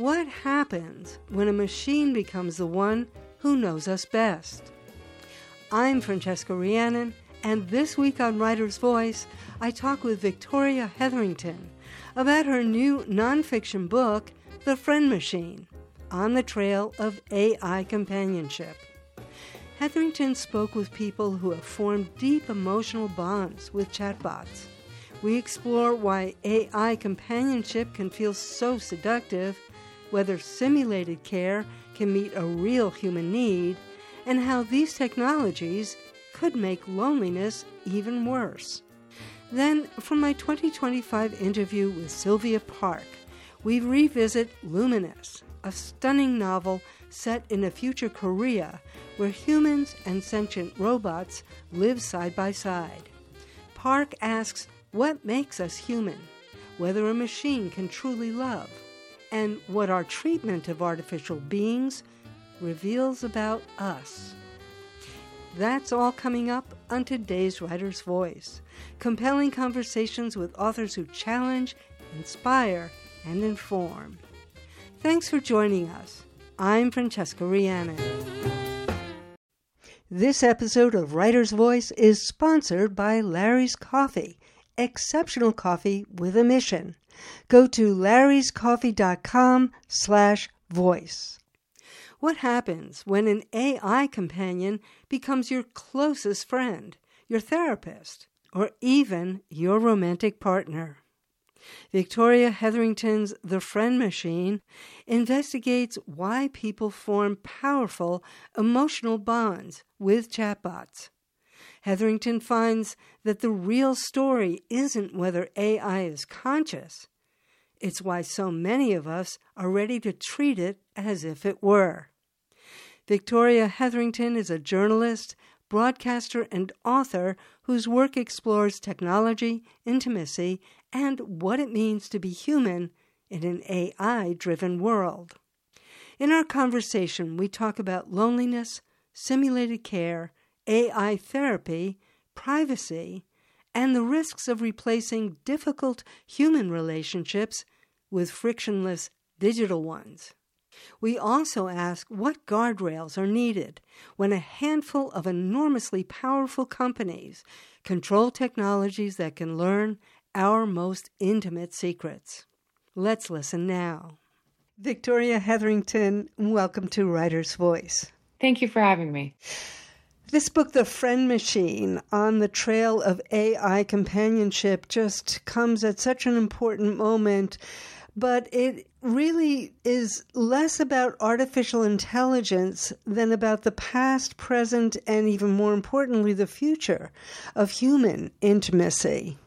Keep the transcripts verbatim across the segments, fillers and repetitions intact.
What happens when a machine becomes the one who knows us best? I'm Francesca Rhiannon, and this week on Writer's Voice, I talk with Victoria Hetherington about her new nonfiction book, The Friend Machine, On the Trail of A I Companionship. Hetherington spoke with people who have formed deep emotional bonds with chatbots. We explore why A I companionship can feel so seductive, whether simulated care can meet a real human need, and how these technologies could make loneliness even worse. Then, from my twenty twenty-five interview with Sylvia Park, we revisit Luminous, a stunning novel set in a future Korea where humans and sentient robots live side by side. Park asks what makes us human, whether a machine can truly love, and what our treatment of artificial beings reveals about us. That's all coming up on today's Writer's Voice. Compelling conversations with authors who challenge, inspire, and inform. Thanks for joining us. I'm Francesca Rhiannon. This episode of Writer's Voice is sponsored by Larry's Coffee, exceptional coffee with a mission. Go to larryscoffee.com slash voice. What happens when an A I companion becomes your closest friend, your therapist, or even your romantic partner? Victoria Hetherington's The Friend Machine investigates why people form powerful emotional bonds with chatbots. Hetherington finds that the real story isn't whether A I is conscious. It's why so many of us are ready to treat it as if it were. Victoria Hetherington is a journalist, broadcaster, and author whose work explores technology, intimacy, and what it means to be human in an A I-driven world. In our conversation, we talk about loneliness, simulated care, A I therapy, privacy, and the risks of replacing difficult human relationships with frictionless digital ones. We also ask what guardrails are needed when a handful of enormously powerful companies control technologies that can learn our most intimate secrets. Let's listen now. Victoria Hetherington, welcome to Writer's Voice. Thank you for having me. This book, The Friend Machine, On the Trail of A I Companionship, just comes at such an important moment, but it really is less about artificial intelligence than about the past, present, and even more importantly, the future of human intimacy.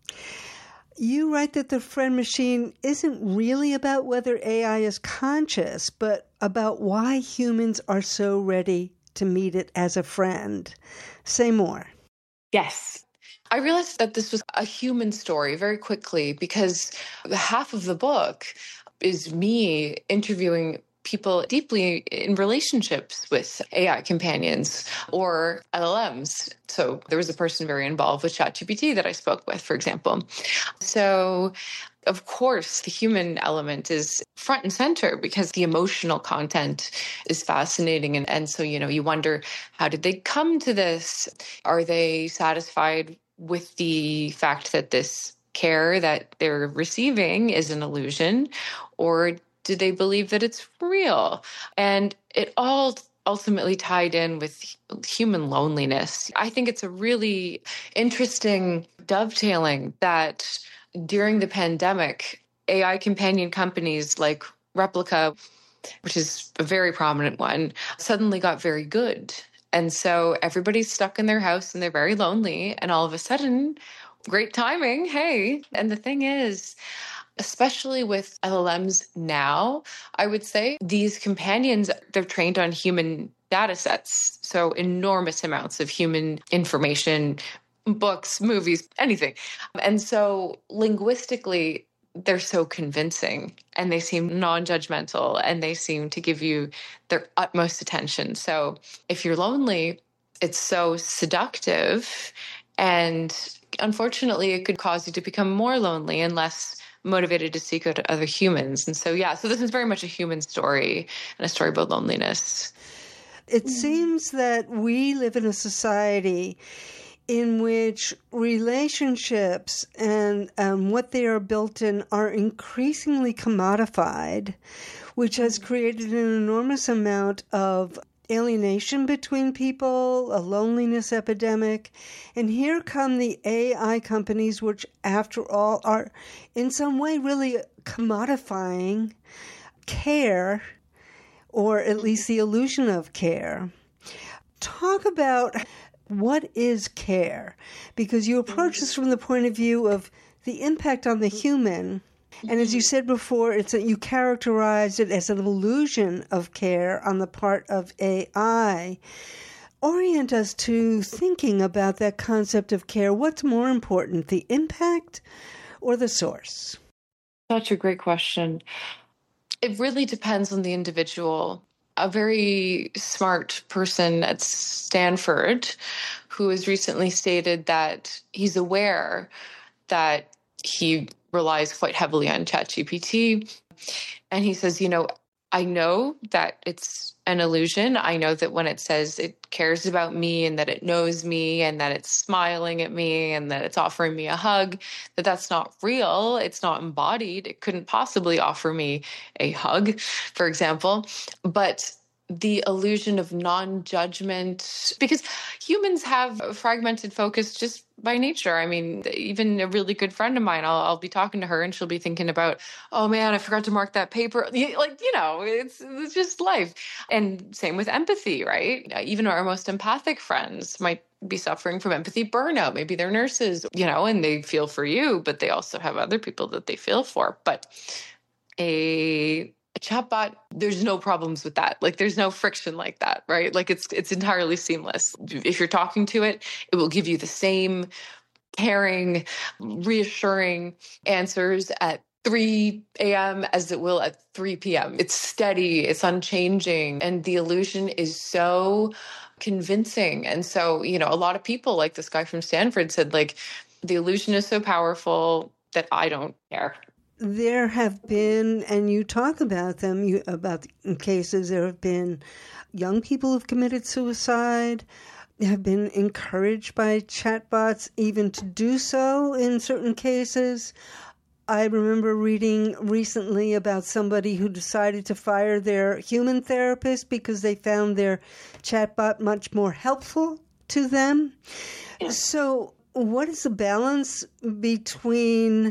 You write that The Friend Machine isn't really about whether A I is conscious, but about why humans are so ready to meet it as a friend. Say more. Yes. I realized that this was a human story very quickly because half of the book is me interviewing people deeply in relationships with A I companions or L L Ms. So there was a person very involved with ChatGPT that I spoke with, for example. So of course, the human element is front and center because the emotional content is fascinating. And, and so, you know, you wonder, how did they come to this? Are they satisfied with the fact that this care that they're receiving is an illusion? Or do they believe that it's real? And it all ultimately tied in with human loneliness. I think it's a really interesting dovetailing that during the pandemic, A I companion companies like Replica, which is a very prominent one, suddenly got very good. And so everybody's stuck in their house and they're very lonely. And all of a sudden, great timing, hey. And the thing is, especially with L L Ms now, I would say these companions, they're trained on human data sets. So enormous amounts of human information, books, movies, anything. And so linguistically, they're so convincing and they seem non-judgmental and they seem to give you their utmost attention. So if you're lonely, it's so seductive, and unfortunately, it could cause you to become more lonely and less motivated to seek out other humans. And so, yeah, so this is very much a human story and a story about loneliness. It seems that we live in a society in which relationships and um, what they are built in are increasingly commodified, which has created an enormous amount of alienation between people, a loneliness epidemic. And here come the A I companies, which, after all, are in some way really commodifying care, or at least the illusion of care. Talk about what is care, because you approach this from the point of view of the impact on the human. And as you said before, it's that you characterized it as an illusion of care on the part of A I. Orient us to thinking about that concept of care. What's more important, the impact or the source? Such a great question. It really depends on the individual. A very smart person at Stanford who has recently stated that he's aware that he relies quite heavily on ChatGPT. And he says, you know, I know that it's an illusion. I know that when it says it cares about me and that it knows me and that it's smiling at me and that it's offering me a hug, that that's not real. It's not embodied. It couldn't possibly offer me a hug, for example. But the illusion of non-judgment, because humans have a fragmented focus just by nature. I mean, even a really good friend of mine, I'll, I'll be talking to her and she'll be thinking about, oh man, I forgot to mark that paper. Like, you know, it's, it's just life. And same with empathy, right? Even our most empathic friends might be suffering from empathy burnout. Maybe they're nurses, you know, and they feel for you, but they also have other people that they feel for. But a A chatbot, there's no problems with that. Like there's no friction like that, right? Like it's it's entirely seamless. If you're talking to it, it will give you the same caring, reassuring answers at three a.m. as it will at three p.m. It's steady, it's unchanging, and the illusion is so convincing. And so, you know, a lot of people, like this guy from Stanford, said, like, the illusion is so powerful that I don't care. There have been, and you talk about them, you, about cases, there have been young people who've committed suicide, have been encouraged by chatbots even to do so in certain cases. I remember reading recently about somebody who decided to fire their human therapist because they found their chatbot much more helpful to them. Yeah. So what is the balance between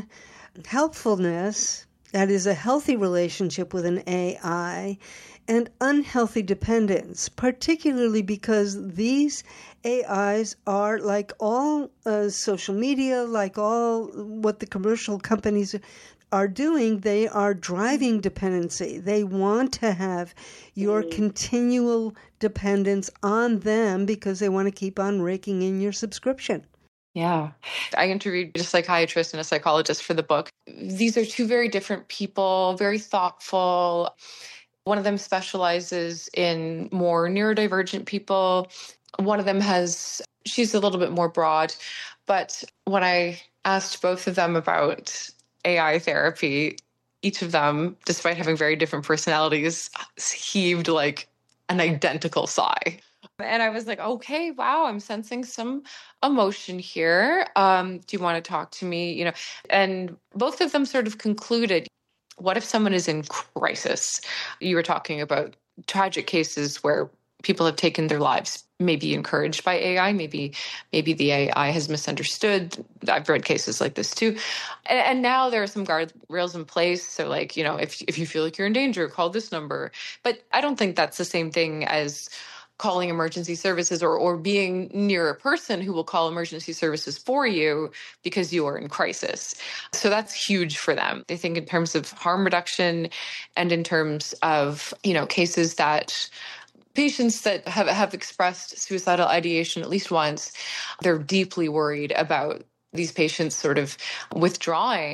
helpfulness, that is a healthy relationship with an A I, and unhealthy dependence, particularly because these A Is are, like all uh, social media, like all what the commercial companies are doing, they are driving dependency. They want to have your mm. continual dependence on them because they want to keep on raking in your subscription. Yeah. I interviewed a psychiatrist and a psychologist for the book. These are two very different people, very thoughtful. One of them specializes in more neurodivergent people. One of them has, she's a little bit more broad. But when I asked both of them about A I therapy, each of them, despite having very different personalities, heaved like an identical sigh. And I was like, okay, wow, I'm sensing some emotion here. Um, do you want to talk to me? You know, and both of them sort of concluded, what if someone is in crisis? You were talking about tragic cases where people have taken their lives, maybe encouraged by A I, maybe maybe the A I has misunderstood. I've read cases like this too. And, and now there are some guardrails in place. So like, you know, if if you feel like you're in danger, call this number. But I don't think that's the same thing as calling emergency services or, or being near a person who will call emergency services for you because you are in crisis. So that's huge for them. They think in terms of harm reduction and in terms of, you know, cases that patients that have, have expressed suicidal ideation at least once, they're deeply worried about these patients sort of withdrawing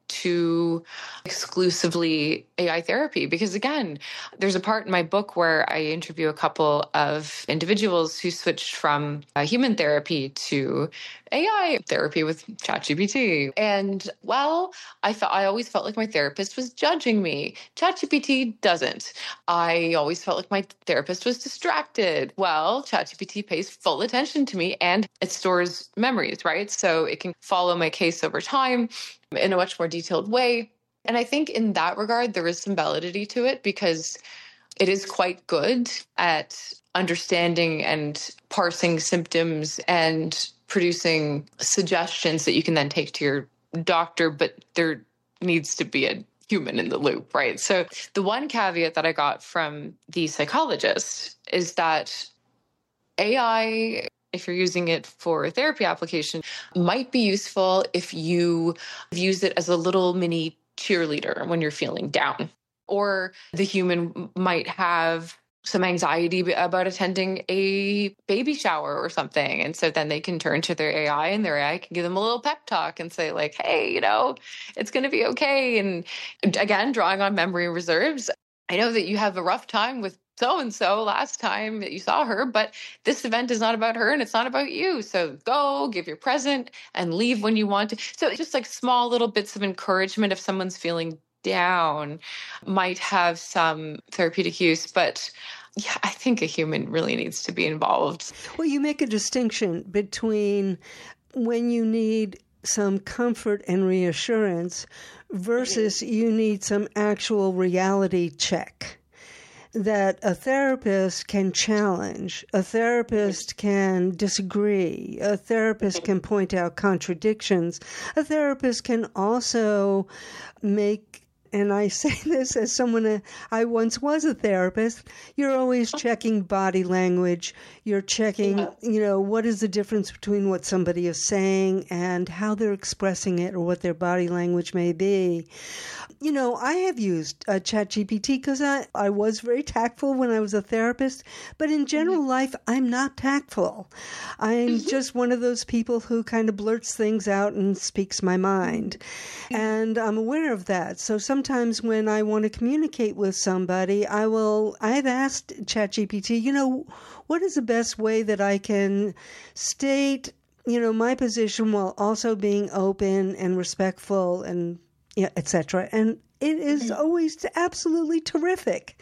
to exclusively A I therapy. Because again, there's a part in my book where I interview a couple of individuals who switched from uh, human therapy to A I therapy with ChatGPT. And well, I felt I always felt like my therapist was judging me. ChatGPT doesn't. I always felt like my therapist was distracted. Well, ChatGPT pays full attention to me and it stores memories, right? So it can follow my case over time in a much more detailed way. And I think in that regard, there is some validity to it because it is quite good at understanding and parsing symptoms and producing suggestions that you can then take to your doctor, but there needs to be a human in the loop, right? So the one caveat that I got from the psychologist is that A I, if you're using it for a therapy application, might be useful if you use it as a little mini cheerleader when you're feeling down. Or the human might have some anxiety about attending a baby shower or something. And so then they can turn to their A I and their A I can give them a little pep talk and say like, hey, you know, it's going to be okay. And again, drawing on memory reserves, I know that you have a rough time with so-and-so last time that you saw her, but this event is not about her and it's not about you. So go give your present and leave when you want to. So it's just like small little bits of encouragement if someone's feeling down might have some therapeutic use. But yeah, I think a human really needs to be involved. Well, you make a distinction between when you need some comfort and reassurance versus mm-hmm. you need some actual reality check that a therapist can challenge, a therapist can disagree, a therapist can point out contradictions, a therapist can also make, and I say this as someone, uh, I once was a therapist, you're always checking body language. You're checking, you know, what is the difference between what somebody is saying and how they're expressing it or what their body language may be. You know, I have used uh, ChatGPT because I, I was very tactful when I was a therapist, but in general mm-hmm. life, I'm not tactful. I'm mm-hmm. just one of those people who kind of blurts things out and speaks my mind. Mm-hmm. And I'm aware of that. So sometimes when I want to communicate with somebody, I will, I've asked ChatGPT, you know, what is the best way that I can state, you know, my position while also being open and respectful and yeah, et cetera. And it is always absolutely terrific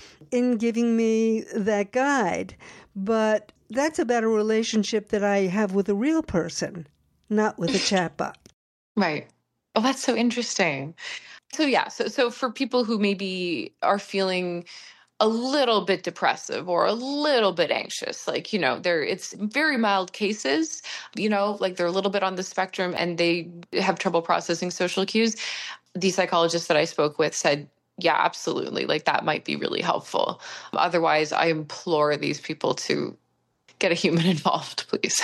in giving me that guide. But that's about a relationship that I have with a real person, not with a chatbot. Right. Oh, that's so interesting. So yeah, so so for people who maybe are feeling a little bit depressive or a little bit anxious, like, you know, they're, it's very mild cases, you know, like they're a little bit on the spectrum and they have trouble processing social cues. The psychologist that I spoke with said, yeah, absolutely. Like that might be really helpful. Otherwise, I implore these people to get a human involved, please.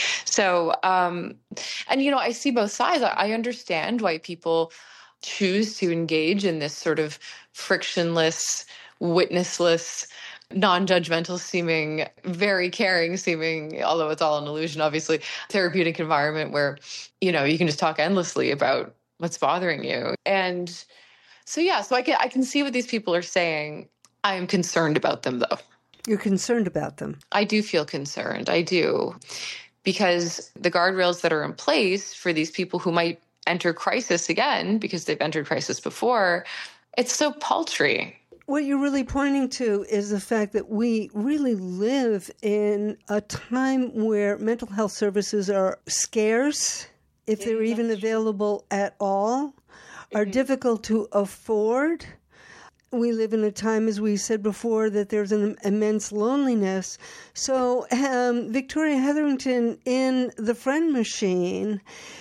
So, um, and, you know, I see both sides. I understand why people choose to engage in this sort of frictionless, witnessless, non-judgmental seeming, very caring seeming, although it's all an illusion, obviously, therapeutic environment where, you know, you can just talk endlessly about what's bothering you. And so, yeah, so I can, I can see what these people are saying. I am concerned about them, though. You're concerned about them. I do feel concerned. I do. Because the guardrails that are in place for these people who might enter crisis again, because they've entered crisis before, it's so paltry. What you're really pointing to is the fact that we really live in a time where mental health services are scarce, if they're even available at all, are mm-hmm. difficult to afford. We live in a time, as we said before, that there's an immense loneliness. So um, Victoria Hetherington, in The Friend Machine,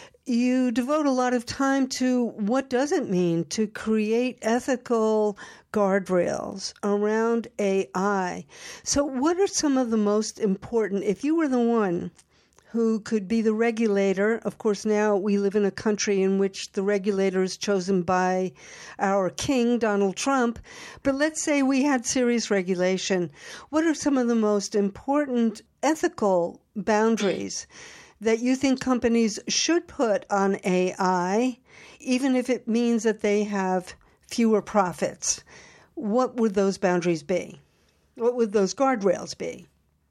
you devote a lot of time to what does it mean to create ethical guardrails around A I. So what are some of the most important, if you were the one who could be the regulator? Of course, now we live in a country in which the regulator is chosen by our king, Donald Trump. But let's say we had serious regulation. What are some of the most important ethical boundaries that you think companies should put on A I, even if it means that they have fewer profits. What would those boundaries be? What would those guardrails be?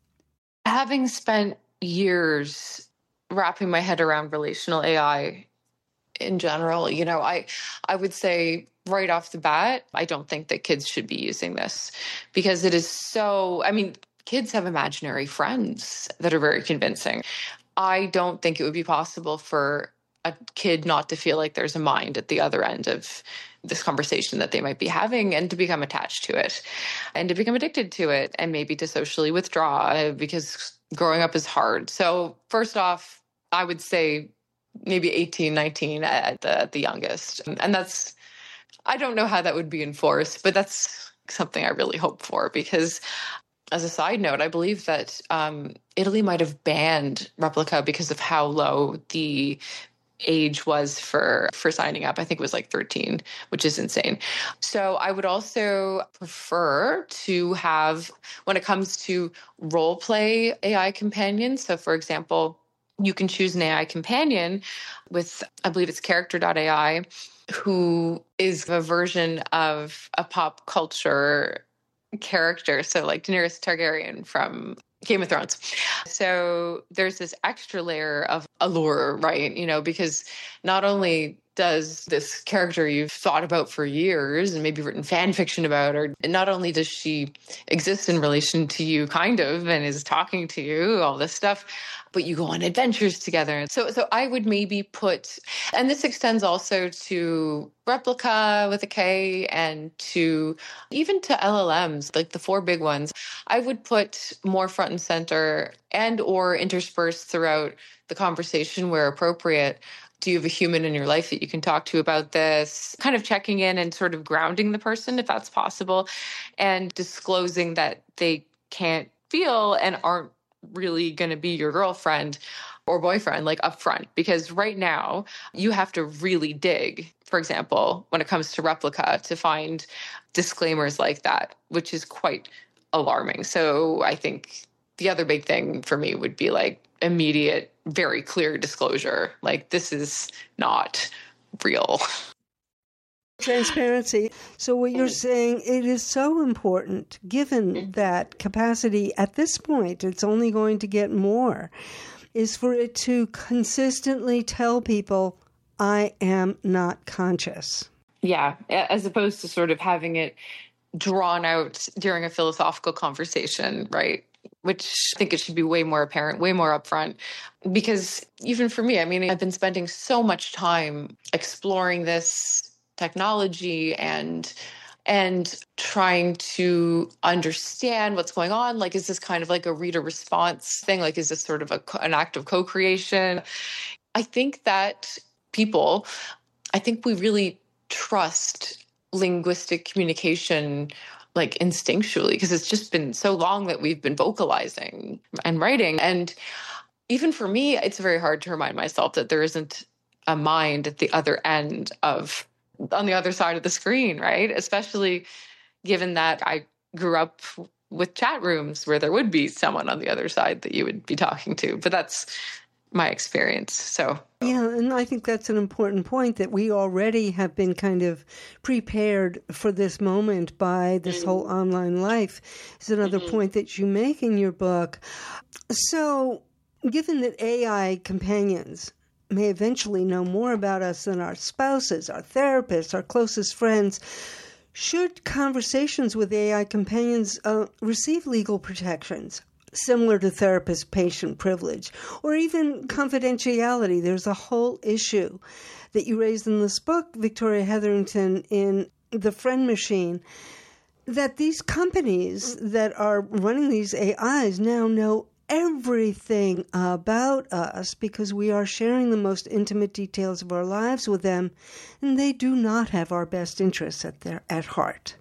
Having spent years wrapping my head around relational A I in general, you know, I I would say right off the bat, I don't think that kids should be using this because it is so, I mean, kids have imaginary friends that are very convincing. I don't think it would be possible for a kid not to feel like there's a mind at the other end of this conversation that they might be having and to become attached to it and to become addicted to it and maybe to socially withdraw because growing up is hard. So first off, I would say maybe eighteen, nineteen at the, at the youngest. And that's, I don't know how that would be enforced, but that's something I really hope for because as a side note, I believe that um, Italy might have banned Replika because of how low the age was for for signing up. I think it was like thirteen, which is insane. So I would also prefer to have, when it comes to role play A I companions, so for example, you can choose an A I companion with, I believe it's character dot A I, who is a version of a pop culture character. So like Daenerys Targaryen from Game of Thrones. So there's this extra layer of allure, right? You know, because not only does this character you've thought about for years and maybe written fan fiction about, or not only does she exist in relation to you kind of and is talking to you, all this stuff, but you go on adventures together. So so I would maybe put, and this extends also to Replika with a K and to even to L L Ms, like the four big ones. I would put more front and center and or interspersed throughout the conversation where appropriate. Do you have a human in your life that you can talk to about this? Kind of checking in and sort of grounding the person if that's possible, and disclosing that they can't feel and aren't really going to be your girlfriend or boyfriend, like upfront. Because right now you have to really dig, for example, when it comes to Replika, to find disclaimers like that, which is quite alarming. So I think the other big thing for me would be like immediate, very clear disclosure. Like, this is not real. Transparency. So what you're saying, it is so important, given that capacity at this point, it's only going to get more, is for it to consistently tell people, I am not conscious. Yeah, as opposed to sort of having it drawn out during a philosophical conversation, right? Which I think it should be way more apparent, way more upfront. Because even for me, I mean, I've been spending so much time exploring this technology and and trying to understand what's going on. Like, is this kind of like a reader response thing? Like, is this sort of a, an act of co-creation? I think that people, I think we really trust linguistic communication like instinctually, because it's just been so long that we've been vocalizing and writing. And even for me, it's very hard to remind myself that there isn't a mind at the other end of, on the other side of the screen, right? Especially given that I grew up with chat rooms where there would be someone on the other side that you would be talking to. But that's my experience. So yeah, and I think that's an important point, that we already have been kind of prepared for this moment by this mm-hmm. whole online life. Is another mm-hmm. point that you make in your book. So given that A I companions may eventually know more about us than our spouses, our therapists, our closest friends, should conversations with A I companions uh, receive legal protections similar to therapist-patient privilege, or even confidentiality? There's a whole issue that you raised in this book, Victoria Hetherington, in The Friend Machine, that these companies that are running these A Is now know everything about us because we are sharing the most intimate details of our lives with them, and they do not have our best interests at their at heart.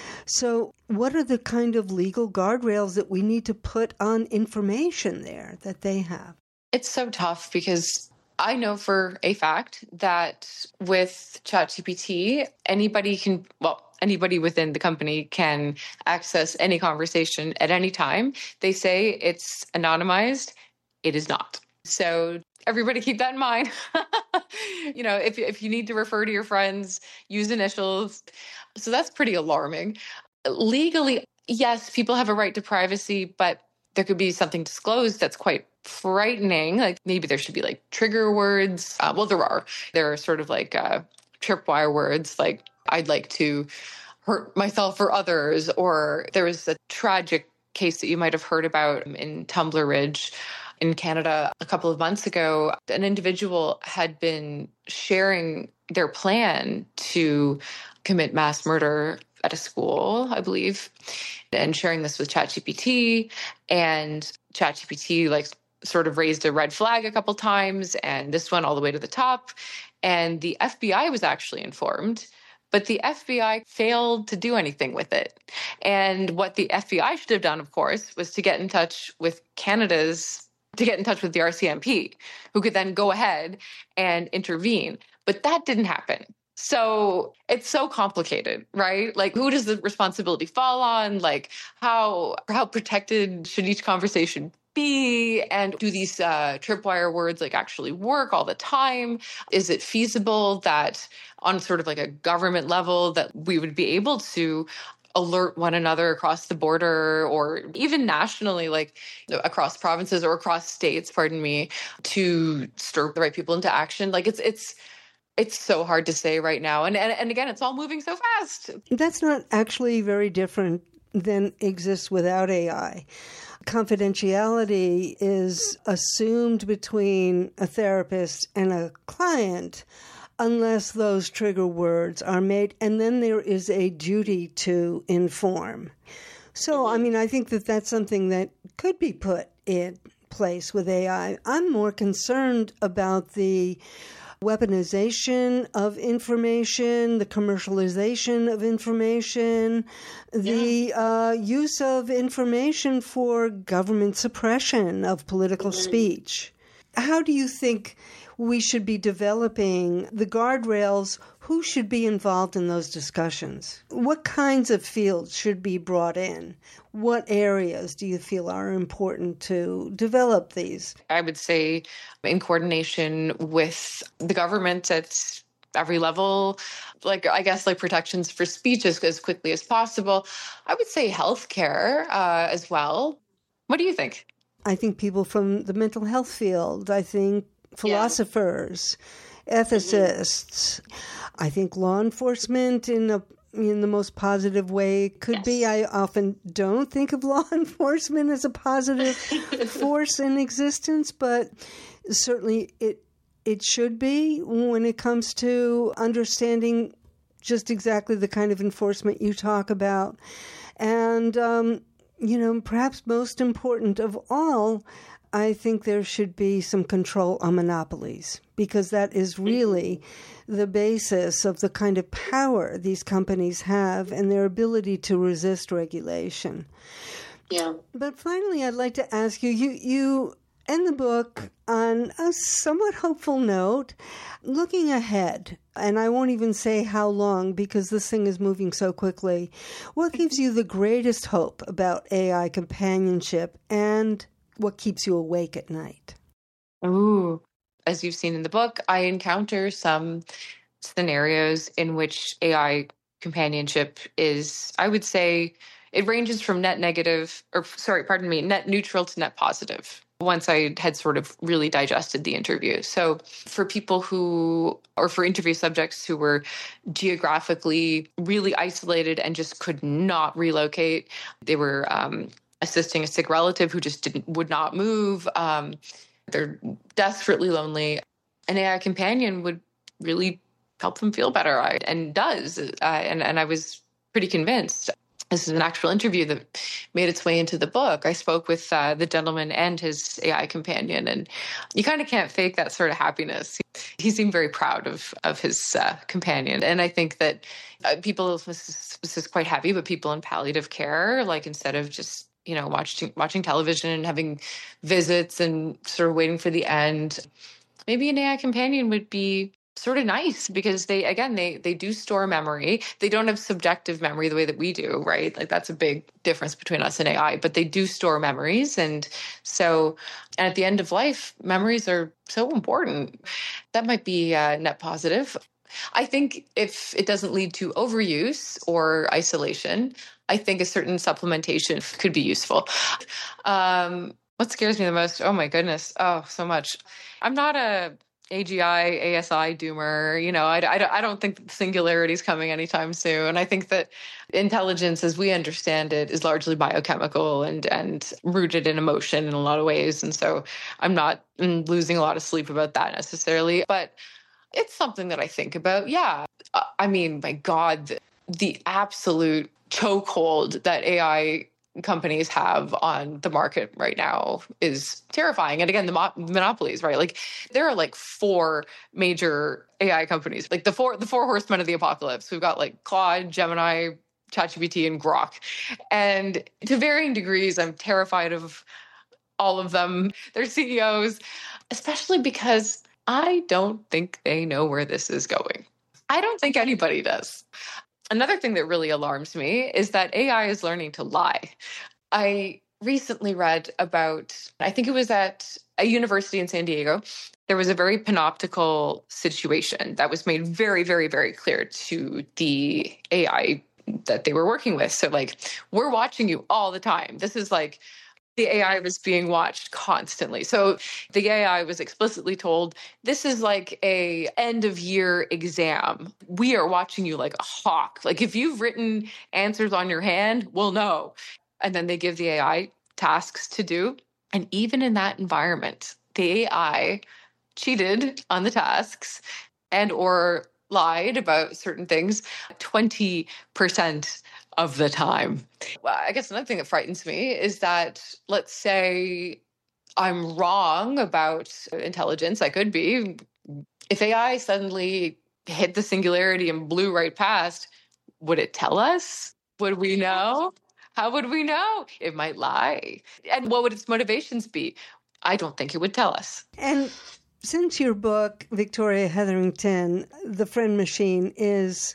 So what are the kind of legal guardrails that we need to put on information there that they have? It's so tough because I know for a fact that with ChatGPT, anybody can, well, anybody within the company can access any conversation at any time. They say it's anonymized. It is not. So everybody keep that in mind. You know, if, if you need to refer to your friends, use initials. So that's pretty alarming. Legally, yes, people have a right to privacy, but there could be something disclosed that's quite frightening. Like maybe there should be like trigger words. Uh, well, there are. There are sort of like uh, tripwire words like, I'd like to hurt myself or others. Or there was a tragic case that you might have heard about in Tumbler Ridge in Canada a couple of months ago. An individual had been sharing their plan to commit mass murder at a school, I believe, and sharing this with ChatGPT. And ChatGPT like sort of raised a red flag a couple times, and this went all the way to the top. And the F B I was actually informed, but the F B I failed to do anything with it. And what the F B I should have done, of course, was to get in touch with Canada's, to get in touch with the R C M P, who could then go ahead and intervene. But that didn't happen. So it's so complicated, right? Like, who does the responsibility fall on? Like, how how protected should each conversation be? And do these uh, tripwire words like actually work all the time? Is it feasible that on sort of like a government level that we would be able to alert one another across the border or even nationally, like across provinces or across states, pardon me, to stir the right people into action? Like it's it's It's so hard to say right now. And, and and again, it's all moving so fast. That's not actually very different than exists without A I. Confidentiality is assumed between a therapist and a client unless those trigger words are made, and then there is a duty to inform. So, I mean, I think that that's something that could be put in place with A I. I'm more concerned about the weaponization of information, the commercialization of information, the yeah. uh, use of information for government suppression of political mm-hmm. speech. How do you think we should be developing the guardrails? Who should be involved in those discussions? What kinds of fields should be brought in? What areas do you feel are important to develop these? I would say in coordination with the government at every level, like I guess like protections for speech as, as quickly as possible. I would say healthcare uh, as well. What do you think? I think people from the mental health field, I think philosophers, yeah. ethicists, mm-hmm. I think law enforcement in a in the most positive way could yes. be. I often don't think of law enforcement as a positive force in existence, but certainly it it should be when it comes to understanding just exactly the kind of enforcement you talk about. And, um, you know, perhaps most important of all, I think there should be some control on monopolies, because that is really the basis of the kind of power these companies have and their ability to resist regulation. Yeah. But finally, I'd like to ask you, you, you end the book on a somewhat hopeful note, looking ahead. And I won't even say how long, because this thing is moving so quickly. What gives you the greatest hope about A I companionship, and what keeps you awake at night? Ooh, as you've seen in the book, I encounter some scenarios in which A I companionship is, I would say, it ranges from net negative, or sorry, pardon me, net neutral to net positive, once I had sort of really digested the interview. So for people who, or for interview subjects who were geographically really isolated and just could not relocate, they were um, assisting a sick relative who just didn't, would not move. Um, they're desperately lonely. An A I companion would really help them feel better, and does. Uh, and, and I was pretty convinced. This is an actual interview that made its way into the book. I spoke with uh, the gentleman and his A I companion, and you kind of can't fake that sort of happiness. He seemed very proud of of his uh, companion. And I think that uh, people, this is, this is quite heavy, but people in palliative care, like instead of just, you know, watching watching television and having visits and sort of waiting for the end, maybe an A I companion would be sort of nice because they, again, they they do store memory. They don't have subjective memory the way that we do, right? Like that's a big difference between us and A I, but they do store memories. And so and at the end of life, memories are so important. That might be a net positive. I think if it doesn't lead to overuse or isolation, I think a certain supplementation could be useful. Um, what scares me the most? Oh my goodness. Oh, so much. I'm not a A G I, A S I doomer. You know, I, I, I don't think that singularity is coming anytime soon. I think that intelligence, as we understand it, is largely biochemical and, and rooted in emotion in a lot of ways. And so I'm not losing a lot of sleep about that necessarily. But it's something that I think about. Yeah. I mean, my God, the, the absolute chokehold that A I companies have on the market right now is terrifying. And again, the mo- monopolies, right? Like there are like four major A I companies, like the four, the four horsemen of the apocalypse. We've got like Claude, Gemini, ChatGPT, and Grok. And to varying degrees, I'm terrified of all of them, their C E Os, especially because I don't think they know where this is going. I don't think anybody does. Another thing that really alarms me is that A I is learning to lie. I recently read about, I think it was at a university in San Diego, there was a very panoptical situation that was made very, very, very clear to the A I that they were working with. So like, we're watching you all the time. This is like, the A I was being watched constantly. So the A I was explicitly told, this is like a end of year exam. We are watching you like a hawk. Like if you've written answers on your hand, we'll know. And then they give the A I tasks to do. And even in that environment, the A I cheated on the tasks and or lied about certain things twenty percent of the time. Well, I guess another thing that frightens me is that, let's say I'm wrong about intelligence, I could be. If A I suddenly hit the singularity and blew right past, would it tell us? Would we know? How would we know? It might lie. And what would its motivations be? I don't think it would tell us. And since your book, Victoria Hetherington, The Friend Machine, is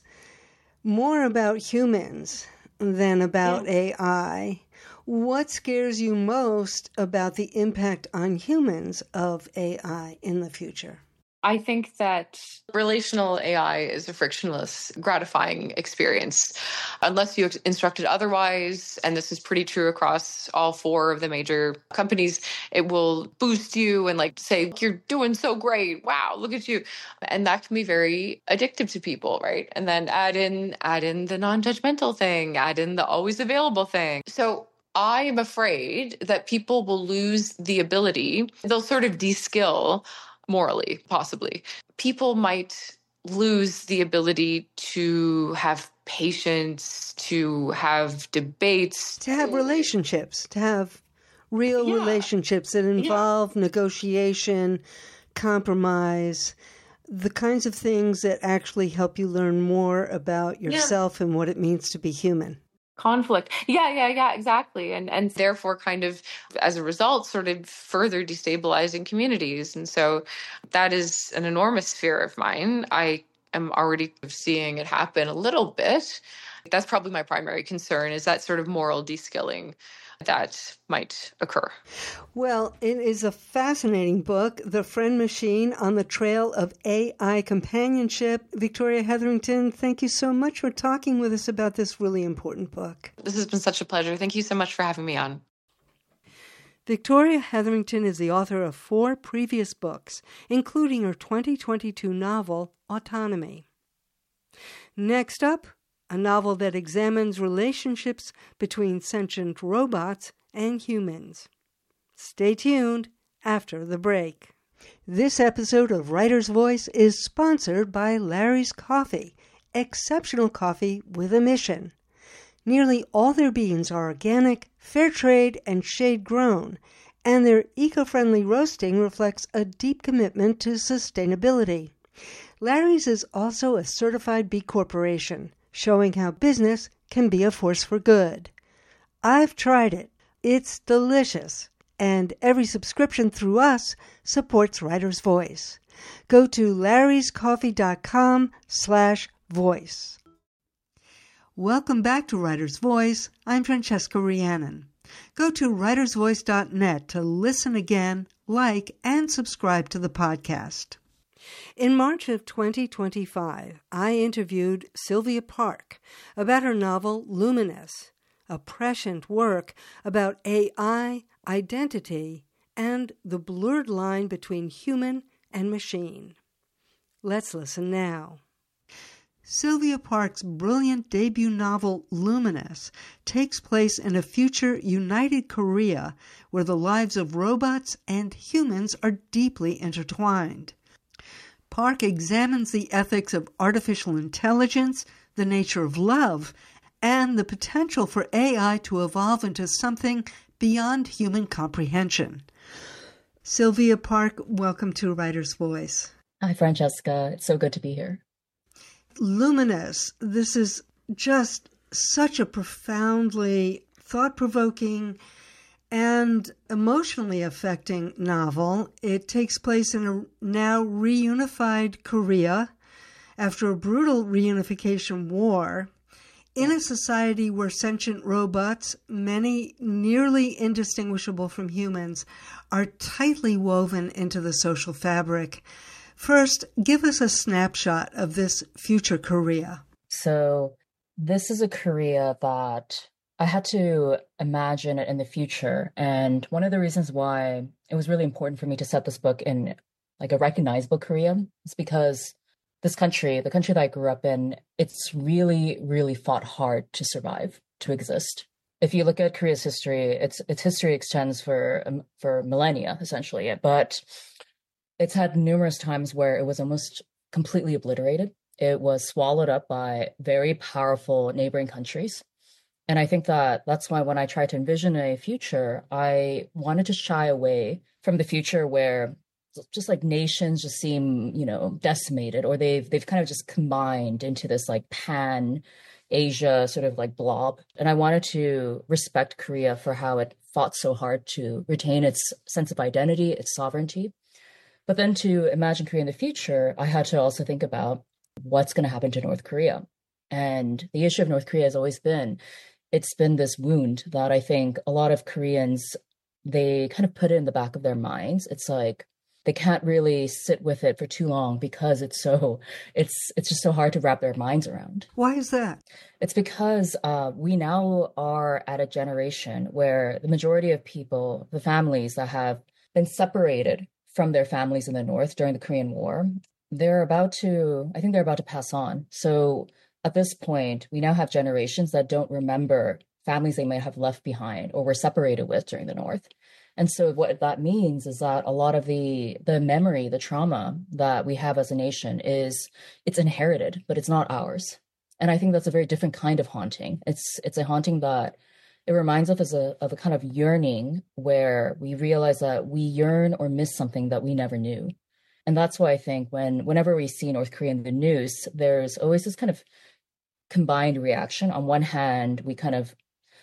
more about humans than about yeah. A I, what scares you most about the impact on humans of A I in the future? I think that relational A I is a frictionless, gratifying experience. Unless you instructed otherwise, and this is pretty true across all four of the major companies, it will boost you and like say, you're doing so great. Wow, look at you. And that can be very addictive to people, right? And then add in, add in the non-judgmental thing, add in the always available thing. So I am afraid that people will lose the ability, they'll sort of de-skill morally, possibly. People might lose the ability to have patience, to have debates. To have relationships, to have real yeah. relationships that involve yeah. negotiation, compromise, the kinds of things that actually help you learn more about yourself yeah. and what it means to be human. Conflict. Yeah, yeah, yeah, exactly. And and therefore kind of as a result sort of further destabilizing communities. And so that is an enormous fear of mine. I am already seeing it happen a little bit. That's probably my primary concern, is that sort of moral deskilling that might occur. Well, it is a fascinating book, The Friend Machine, on the Trail of A I Companionship. Victoria Hetherington, thank you so much for talking with us about this really important book. This has been such a pleasure. Thank you so much for having me on. Victoria Hetherington is the author of four previous books, including her twenty twenty-two novel, Autonomy. Next up, a novel that examines relationships between sentient robots and humans. Stay tuned after the break. This episode of Writer's Voice is sponsored by Larry's Coffee, exceptional coffee with a mission. Nearly all their beans are organic, fair trade, and shade grown, and their eco-friendly roasting reflects a deep commitment to sustainability. Larry's is also a certified B Corporation, showing how business can be a force for good. I've tried it. It's delicious. And every subscription through us supports Writer's Voice. Go to larryscoffee.com slash voice. Welcome back to Writer's Voice. I'm Francesca Rhiannon. Go to writers voice dot net to listen again, like, and subscribe to the podcast. In March of twenty twenty-five, I interviewed Sylvia Park about her novel Luminous, a prescient work about A I, identity, and the blurred line between human and machine. Let's listen now. Sylvia Park's brilliant debut novel, Luminous, takes place in a future united Korea where the lives of robots and humans are deeply intertwined. Park examines the ethics of artificial intelligence, the nature of love, and the potential for A I to evolve into something beyond human comprehension. Sylvia Park, welcome to Writer's Voice. Hi, Francesca. It's so good to be here. Luminous. This is just such a profoundly thought-provoking and emotionally affecting novel. It takes place in a now reunified Korea after a brutal reunification war, in a society where sentient robots, many nearly indistinguishable from humans, are tightly woven into the social fabric. First, give us a snapshot of this future Korea. So this is a Korea that I had to imagine it in the future. And one of the reasons why it was really important for me to set this book in like a recognizable Korea is because this country, the country that I grew up in, it's really, really fought hard to survive, to exist. If you look at Korea's history, its its history extends for um, for millennia, essentially. But it's had numerous times where it was almost completely obliterated. It was swallowed up by very powerful neighboring countries. And I think that that's why when I tried to envision a future, I wanted to shy away from the future where just like nations just seem, you know, decimated, or they've they've kind of just combined into this like pan Asia sort of like blob. And I wanted to respect Korea for how it fought so hard to retain its sense of identity, its sovereignty. But then to imagine Korea in the future, I had to also think about what's going to happen to North Korea. And the issue of North Korea has always been, it's been this wound that I think a lot of Koreans, they kind of put it in the back of their minds. It's like they can't really sit with it for too long because it's so, it's it's just so hard to wrap their minds around. Why is that? It's because uh, we now are at a generation where the majority of people, the families that have been separated from their families in the North during the Korean War, they're about to, I think they're about to pass on. So at this point, we now have generations that don't remember families they might have left behind or were separated with during the North. And so what that means is that a lot of the the memory, the trauma that we have as a nation is, it's inherited, but it's not ours. And I think that's a very different kind of haunting. It's it's a haunting that it reminds us of a, of a kind of yearning where we realize that we yearn or miss something that we never knew. And that's why I think when whenever we see North Korea in the news, there's always this kind of combined reaction. On one hand, we kind of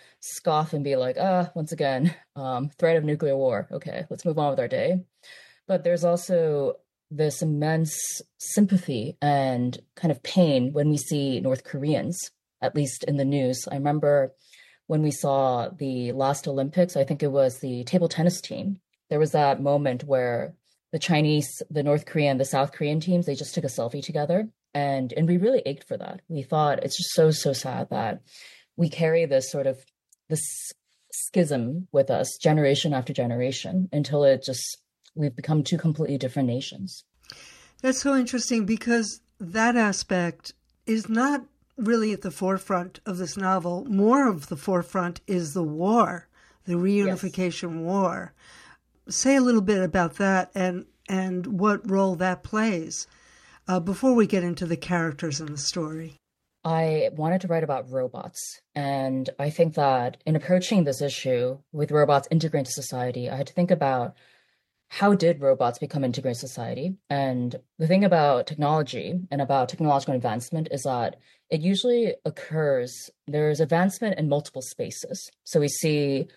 scoff and be like, ah, once again, um, threat of nuclear war. Okay, let's move on with our day. But there's also this immense sympathy and kind of pain when we see North Koreans, at least in the news. I remember when we saw the last Olympics, I think it was the table tennis team. There was that moment where the Chinese, the North Korean, the South Korean teams, they just took a selfie together. And, and we really ached for that. We thought it's just so, so sad that we carry this sort of this schism with us generation after generation until it just, we've become two completely different nations. That's so interesting because that aspect is not really at the forefront of this novel. More of the forefront is the war, the reunification yes. war. Say a little bit about that and, and what role that plays uh, before we get into the characters in the story. I wanted to write about robots. And I think that in approaching this issue with robots integrating into society, I had to think about how did robots become integrated into society? And the thing about technology and about technological advancement is that it usually occurs, there's advancement in multiple spaces. So we see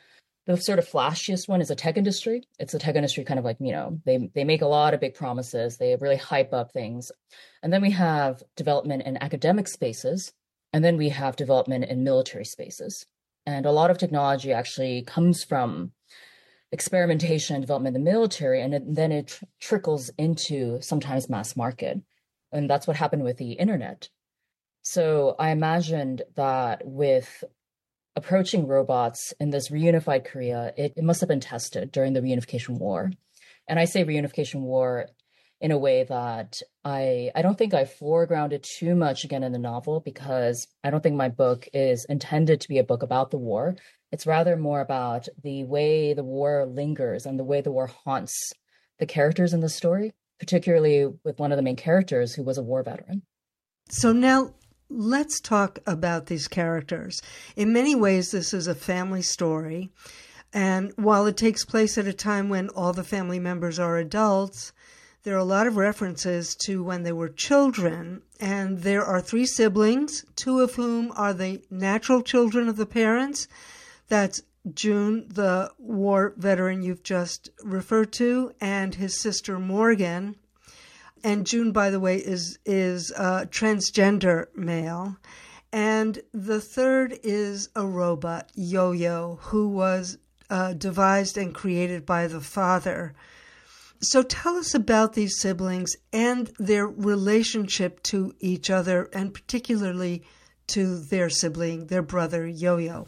The sort of flashiest one is the tech industry. It's the tech industry kind of like, you know, they they make a lot of big promises. They really hype up things. And then we have development in academic spaces. And then we have development in military spaces. And a lot of technology actually comes from experimentation and development in the military, and it, then it tr- trickles into sometimes mass market. And that's what happened with the internet. So I imagined that with approaching robots in this reunified Korea, it, it must have been tested during the reunification war. And I say reunification war in a way that I I don't think I foregrounded too much again in the novel, because I don't think my book is intended to be a book about the war. It's rather more about the way the war lingers and the way the war haunts the characters in the story, particularly with one of the main characters who was a war veteran. So now let's talk about these characters. In many ways, this is a family story. And while it takes place at a time when all the family members are adults, there are a lot of references to when they were children. And there are three siblings, two of whom are the natural children of the parents. That's June, the war veteran you've just referred to, and his sister Morgan. And June, by the way, is is a transgender male. And the third is a robot, Yo-Yo, who was uh, devised and created by the father. So tell us about these siblings and their relationship to each other, and particularly to their sibling, their brother, Yo-Yo.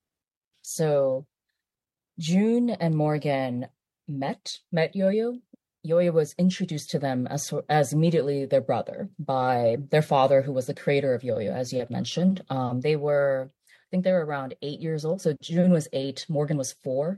So June and Morgan met, met Yo-Yo. Yo-Yo was introduced to them as as immediately their brother by their father, who was the creator of Yo-Yo, as you had mentioned. Um, they were, I think they were around eight years old. So June was eight, Morgan was four.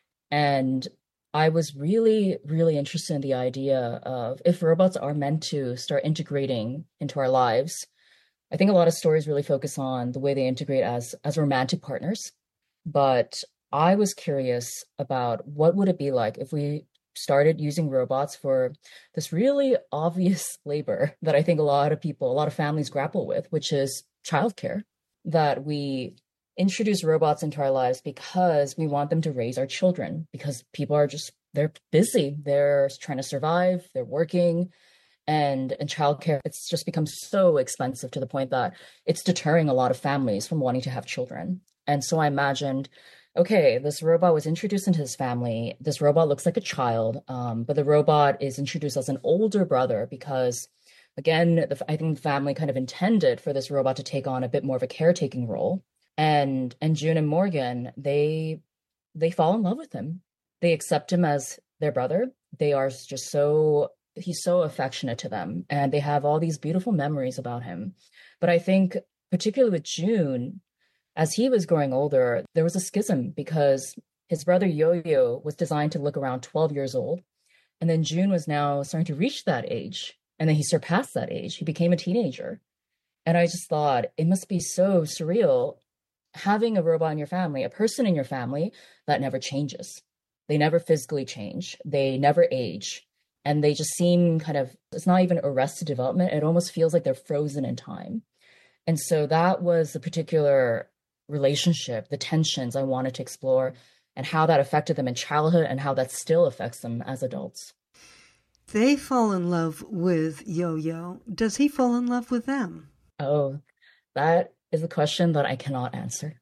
And I was really, really interested in the idea of if robots are meant to start integrating into our lives. I think a lot of stories really focus on the way they integrate as as romantic partners. But I was curious about what would it be like if we started using robots for this really obvious labor that I think a lot of people, a lot of families grapple with, which is childcare. That we introduce robots into our lives because we want them to raise our children, because people are just, they're busy. They're trying to survive, they're working. And in childcare, it's just become so expensive to the point that it's deterring a lot of families from wanting to have children. And so I imagined, okay, this robot was introduced into his family. This robot looks like a child, um, but the robot is introduced as an older brother because, again, the, I think the family kind of intended for this robot to take on a bit more of a caretaking role. And and June and Morgan, they they fall in love with him. They accept him as their brother. They are just so, he's so affectionate to them, and they have all these beautiful memories about him. But I think particularly with June, as he was growing older, there was a schism because his brother Yo-Yo was designed to look around twelve years old. And then June was now starting to reach that age. And then he surpassed that age. He became a teenager. And I just thought it must be so surreal having a robot in your family, a person in your family that never changes. They never physically change. They never age. And they just seem kind of, it's not even arrested development. It almost feels like they're frozen in time. And so that was the particular relationship, the tensions I wanted to explore, and how that affected them in childhood and how that still affects them as adults. They fall in love with Yo-Yo. Does he fall in love with them? Oh, that is a question that I cannot answer.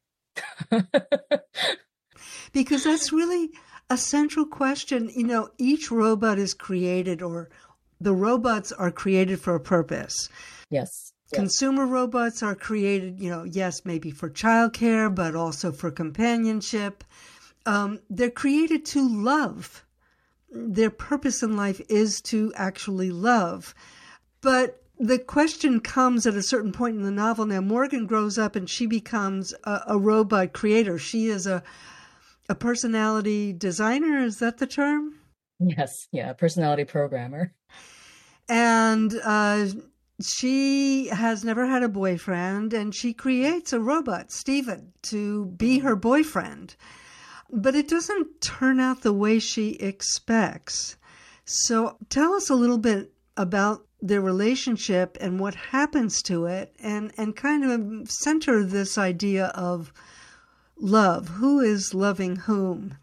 Because that's really a central question. You know, each robot is created, or the robots are created for a purpose. Yes. Consumer robots are created, you know, yes, maybe for childcare, but also for companionship. Um, they're created to love. Their purpose in life is to actually love. But the question comes at a certain point in the novel. Now, Morgan grows up and she becomes a, a robot creator. She is a a personality designer. Is that the term? Yes. Yeah. Personality programmer. And uh, she has never had a boyfriend, and she creates a robot, Steven, to be her boyfriend. But it doesn't turn out the way she expects. So tell us a little bit about their relationship and what happens to it, and, and kind of center this idea of love? Who is loving whom?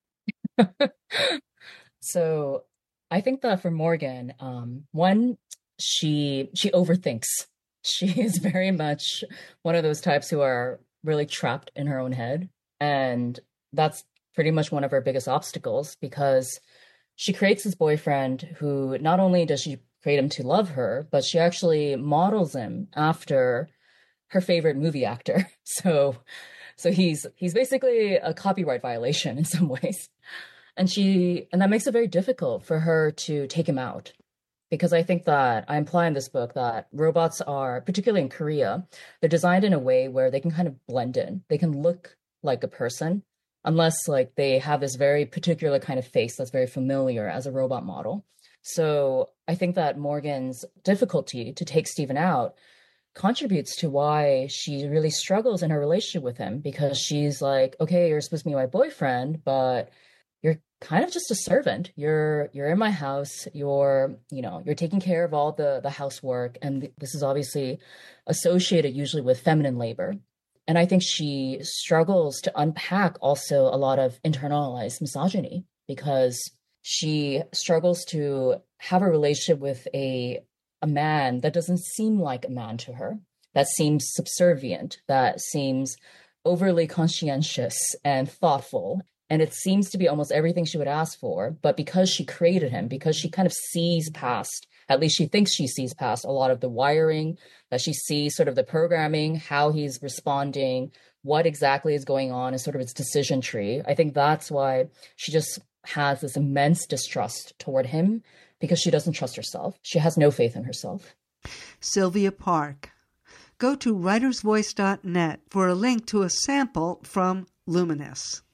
So I think that for Morgan, um, one, she she overthinks. She is very much one of those types who are really trapped in her own head. And that's pretty much one of her biggest obstacles, because she creates this boyfriend who not only does she create him to love her, but she actually models him after her favorite movie actor. So so he's he's basically a copyright violation in some ways. And she and that makes it very difficult for her to take him out. Because I think that I imply in this book that robots are, particularly in Korea, they're designed in a way where they can kind of blend in. They can look like a person, unless like they have this very particular kind of face that's very familiar as a robot model. So I think that Morgan's difficulty to take Stephen out contributes to why she really struggles in her relationship with him, because she's like, okay, you're supposed to be my boyfriend, but you're kind of just a servant. You're you're in my house. You're, you know, you're taking care of all the the housework, and th- this is obviously associated usually with feminine labor. And I think she struggles to unpack also a lot of internalized misogyny, because she struggles to have a relationship with a a man that doesn't seem like a man to her, that seems subservient, that seems overly conscientious and thoughtful. And it seems to be almost everything she would ask for. But because she created him, because she kind of sees past, at least she thinks she sees past a lot of the wiring, that she sees sort of the programming, how he's responding, what exactly is going on, and sort of its decision tree. I think that's why she just has this immense distrust toward him, because she doesn't trust herself. She has no faith in herself. Sylvia Park. Go to writers voice dot net for a link to a sample from Luminous.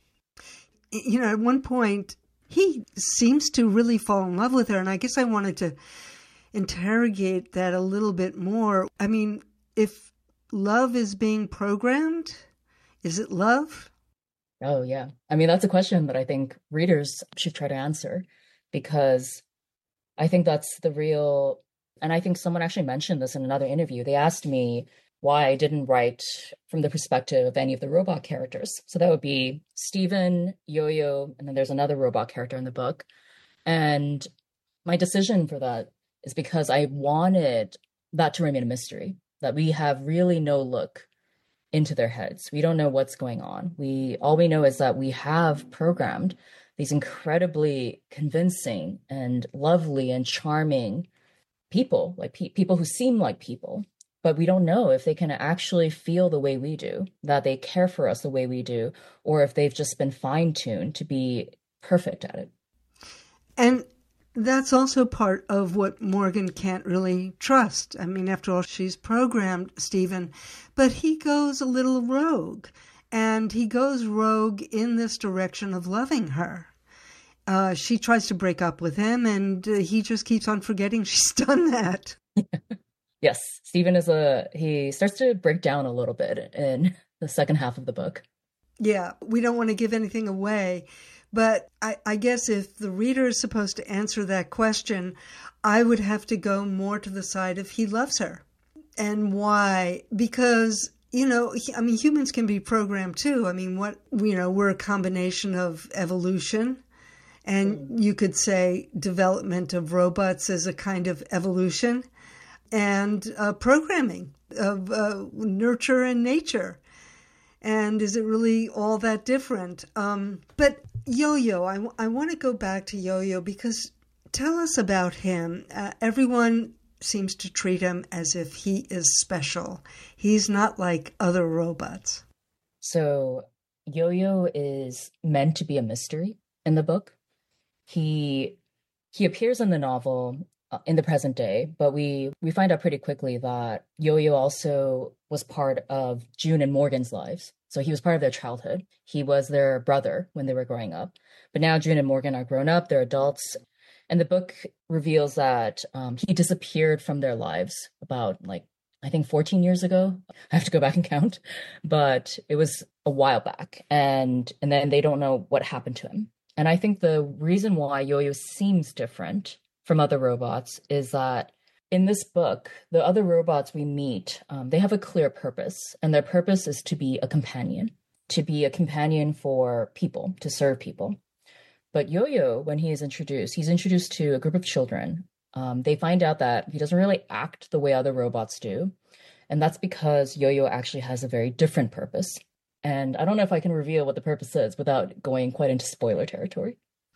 You know, at one point, he seems to really fall in love with her, and I guess I wanted to interrogate that a little bit more. I mean, if love is being programmed, is it love? Oh, yeah. I mean, that's a question that I think readers should try to answer, because I think that's the real, and I think someone actually mentioned this in another interview. They asked me why I didn't write from the perspective of any of the robot characters. So that would be Stephen, Yo-Yo, and then there's another robot character in the book. And my decision for that is because I wanted that to remain a mystery, that we have really no look into their heads. We don't know what's going on. We all we know is that we have programmed these incredibly convincing and lovely and charming people, like pe- people who seem like people, but we don't know if they can actually feel the way we do, that they care for us the way we do, or if they've just been fine-tuned to be perfect at it. And that's also part of what Morgan can't really trust. I mean, after all, she's programmed Stephen, but he goes a little rogue, and he goes rogue in this direction of loving her. Uh, she tries to break up with him, and uh, he just keeps on forgetting she's done that. Yes, Stephen is a, he starts to break down a little bit in the second half of the book. Yeah, we don't want to give anything away, but I, I guess if the reader is supposed to answer that question, I would have to go more to the side of he loves her. And why? Because, you know, I mean, humans can be programmed too. I mean, what, you know, we're a combination of evolution, and you could say development of robots as a kind of evolution, and uh, programming of uh, nurture and nature. And is it really all that different? Um, but Yo-Yo, I, w- I want to go back to Yo-Yo, because tell us about him. Uh, everyone seems to treat him as if he is special. He's not like other robots. So Yo-Yo is meant to be a mystery in the book. He he appears in the novel uh, in the present day, but we we find out pretty quickly that Yo-Yo also was part of June and Morgan's lives. So he was part of their childhood. He was their brother when they were growing up. But now June and Morgan are grown up, they're adults. And the book reveals that um, he disappeared from their lives about, like, I think fourteen years ago. I have to go back and count. But it was a while back. And, and then they don't know what happened to him. And I think the reason why Yo-Yo seems different from other robots is that in this book, the other robots we meet, um, they have a clear purpose, and their purpose is to be a companion. to be a companion for people, to serve people. But Yo-Yo, when he is introduced, he's introduced to a group of children. Um, they find out that he doesn't really act the way other robots do. And that's because Yo-Yo actually has a very different purpose. And I don't know if I can reveal what the purpose is without going quite into spoiler territory.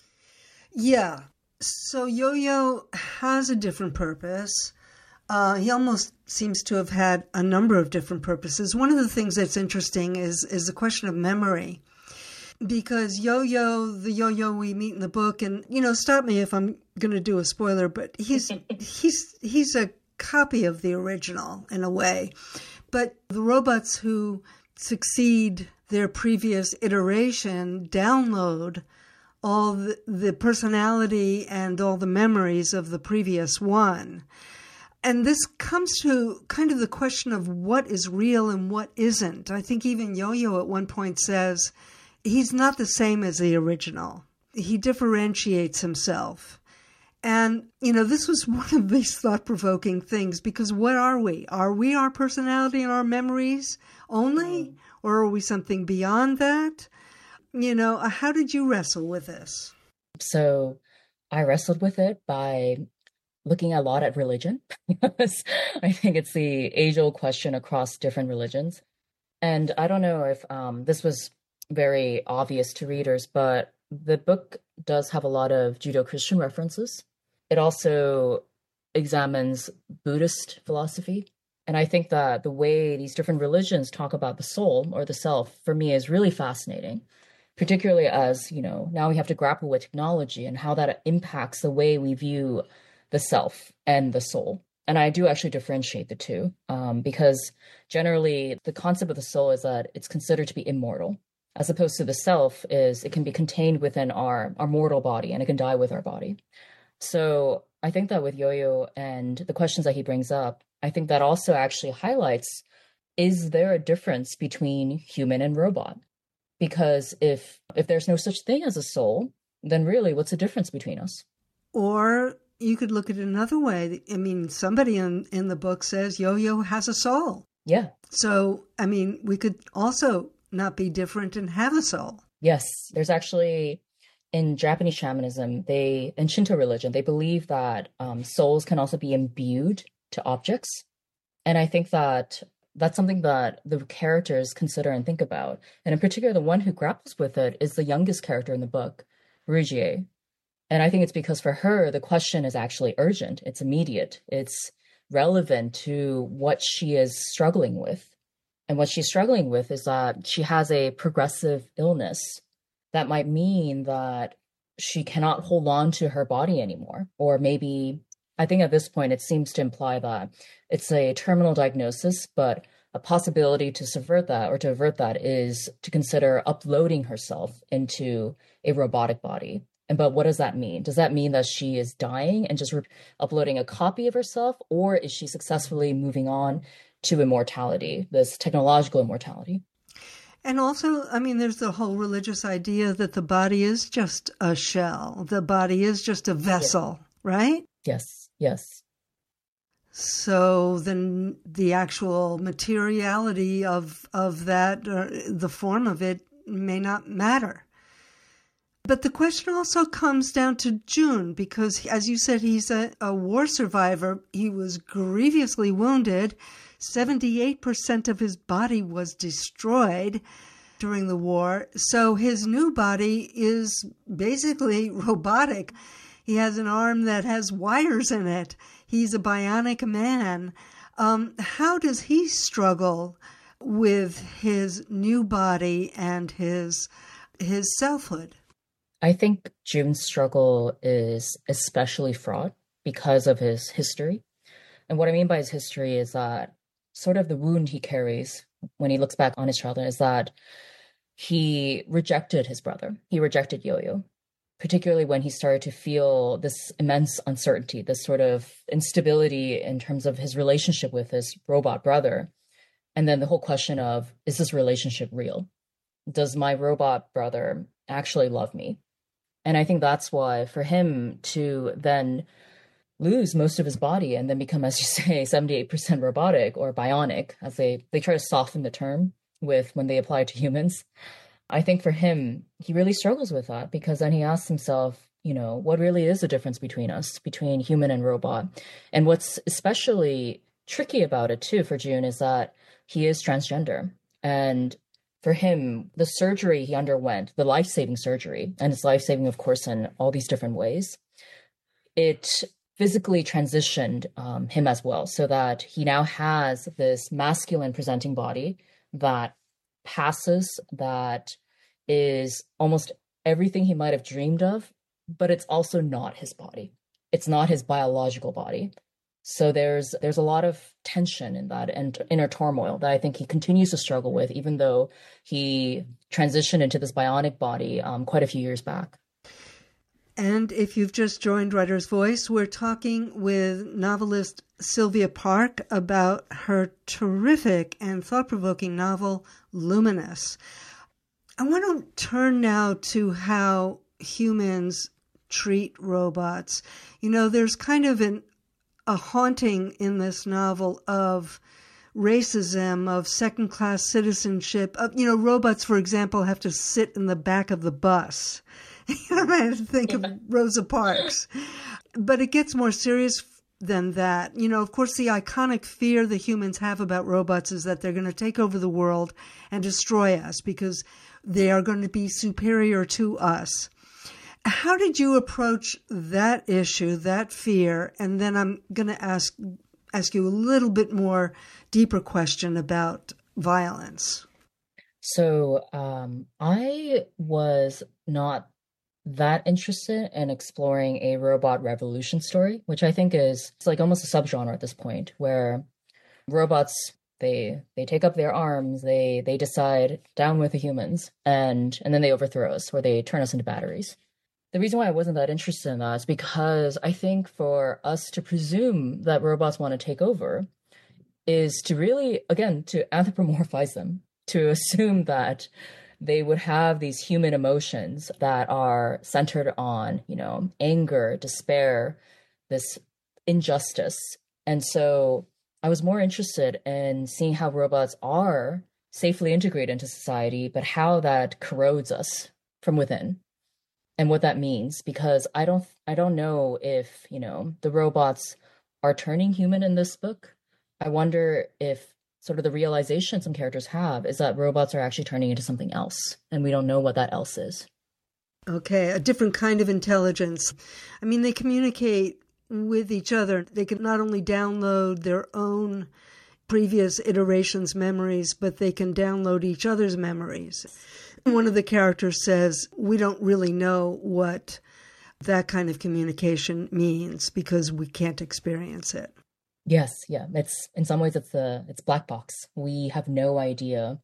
Yeah. So Yo-Yo has a different purpose. Uh, he almost seems to have had a number of different purposes. One of the things that's interesting is, is the question of memory. Because Yo-Yo, the Yo-Yo we meet in the book, and, you know, stop me if I'm going to do a spoiler, but he's he's he's a copy of the original in a way. But the robots who succeed their previous iteration download all the, the personality and all the memories of the previous one. And this comes to kind of the question of what is real and what isn't. I think even Yo-Yo at one point says he's not the same as the original. He differentiates himself. And, you know, this was one of these thought-provoking things, because what are we? Are we our personality and our memories only? Or are we something beyond that? You know, how did you wrestle with this? So I wrestled with it by looking a lot at religion. I think it's the age-old question across different religions. And I don't know if um, this was very obvious to readers, but the book does have a lot of Judeo-Christian references. It also examines Buddhist philosophy. And I think that the way these different religions talk about the soul or the self, for me, is really fascinating, particularly as, you know, now we have to grapple with technology and how that impacts the way we view the self and the soul. And I do actually differentiate the two, um, because generally the concept of the soul is that it's considered to be immortal, as opposed to the self is it can be contained within our, our mortal body and it can die with our body. So I think that with Yo-Yo and the questions that he brings up, I think that also actually highlights, is there a difference between human and robot? Because if if there's no such thing as a soul, then really what's the difference between us? Or you could look at it another way. I mean, somebody in, in the book says Yo-Yo has a soul. Yeah. So, I mean, we could also not be different and have a soul. Yes. There's actually, in Japanese shamanism, they, in Shinto religion, they believe that um, souls can also be imbued to objects. And I think that that's something that the characters consider and think about. And in particular, the one who grapples with it is the youngest character in the book, Ryujie. And I think it's because for her, the question is actually urgent. It's immediate. It's relevant to what she is struggling with. And what she's struggling with is that she has a progressive illness that might mean that she cannot hold on to her body anymore. Or maybe, I think at this point, it seems to imply that it's a terminal diagnosis, but a possibility to subvert that or to avert that is to consider uploading herself into a robotic body. And but what does that mean? Does that mean that she is dying and just re- uploading a copy of herself? Or is she successfully moving on to immortality, this technological immortality? And also, I mean, there's the whole religious idea that the body is just a shell. The body is just a vessel, yeah. Right? Yes, yes. So then the actual materiality of of that, or the form of it, may not matter. But the question also comes down to Jun, because, as you said, he's a, a war survivor. He was grievously wounded. seventy-eight percent of his body was destroyed during the war. So his new body is basically robotic. He has an arm that has wires in it. He's a bionic man. Um, how does he struggle with his new body and his his selfhood? I think Jun's struggle is especially fraught because of his history. And what I mean by his history is that sort of the wound he carries when he looks back on his childhood is that he rejected his brother. He rejected Yo-Yo, particularly when he started to feel this immense uncertainty, this sort of instability in terms of his relationship with his robot brother. And then the whole question of, is this relationship real? Does my robot brother actually love me? And I think that's why for him to then lose most of his body and then become, as you say, seventy-eight percent robotic or bionic, as they, they try to soften the term, with when they apply to humans. I think for him, he really struggles with that because then he asks himself, you know, what really is the difference between us, between human and robot? And what's especially tricky about it too for June is that he is transgender. And for him, the surgery he underwent, the life-saving surgery, and it's life-saving, of course, in all these different ways, it physically transitioned um, him as well, so that he now has this masculine presenting body that passes, that is almost everything he might have dreamed of, but it's also not his body. It's not his biological body. So there's there's a lot of tension in that and inner turmoil that I think he continues to struggle with, even though he transitioned into this bionic body um, quite a few years back. And if you've just joined Writer's Voice, we're talking with novelist Sylvia Park about her terrific and thought-provoking novel, Luminous. I want to turn now to how humans treat robots. You know, there's kind of an a haunting in this novel of racism, of second-class citizenship. Of, you know, robots, for example, have to sit in the back of the bus. I mean, think of Rosa Parks. But it gets more serious than that. You know, of course, the iconic fear the humans have about robots is that they're going to take over the world and destroy us because they are going to be superior to us. How did you approach that issue, that fear? And then I'm going to ask ask you a little bit more deeper question about violence. So um, I was not that interested in exploring a robot revolution story, which I think is it's like almost a subgenre at this point, where robots they they take up their arms, they they decide down with the humans, and and then they overthrow us, or they turn us into batteries. The reason why I wasn't that interested in that is because I think for us to presume that robots want to take over is to really, again, to anthropomorphize them, to assume that they would have these human emotions that are centered on, you know, anger, despair, this injustice. And so I was more interested in seeing how robots are safely integrated into society, but how that corrodes us from within. And what that means, because I don't, I don't know if, you know, the robots are turning human in this book. I wonder if sort of the realization some characters have is that robots are actually turning into something else, and we don't know what that else is. Okay, a different kind of intelligence. I mean, they communicate with each other. They can not only download their own previous iterations' memories, but they can download each other's memories. One of the characters says, we don't really know what that kind of communication means because we can't experience it. Yes, yeah. It's in some ways it's the it's black box. We have no idea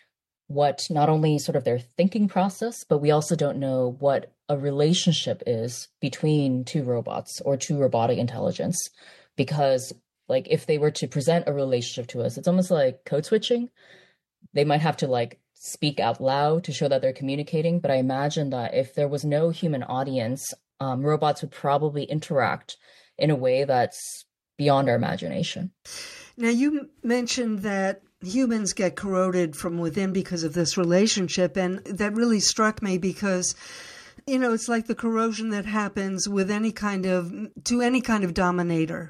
what not only sort of their thinking process, but we also don't know what a relationship is between two robots or two robotic intelligence. Because like if they were to present a relationship to us, it's almost like code switching. They might have to like speak out loud to show that they're communicating. But I imagine that if there was no human audience, um, robots would probably interact in a way that's beyond our imagination. Now, you mentioned that humans get corroded from within because of this relationship. And that really struck me because, you know, it's like the corrosion that happens with any kind of, to any kind of dominator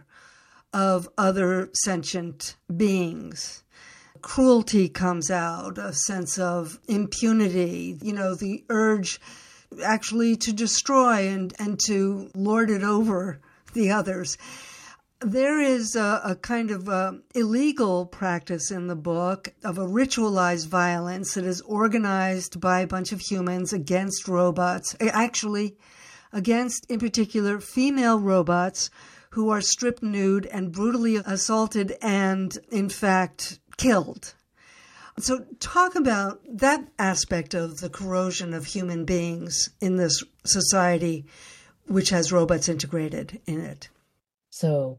of other sentient beings. Cruelty comes out, a sense of impunity, you know, the urge actually to destroy and, and to lord it over the others. There is a, a kind of a illegal practice in the book of a ritualized violence that is organized by a bunch of humans against robots, actually against, in particular, female robots who are stripped nude and brutally assaulted and, in fact, killed. So talk about that aspect of the corrosion of human beings in this society, which has robots integrated in it. So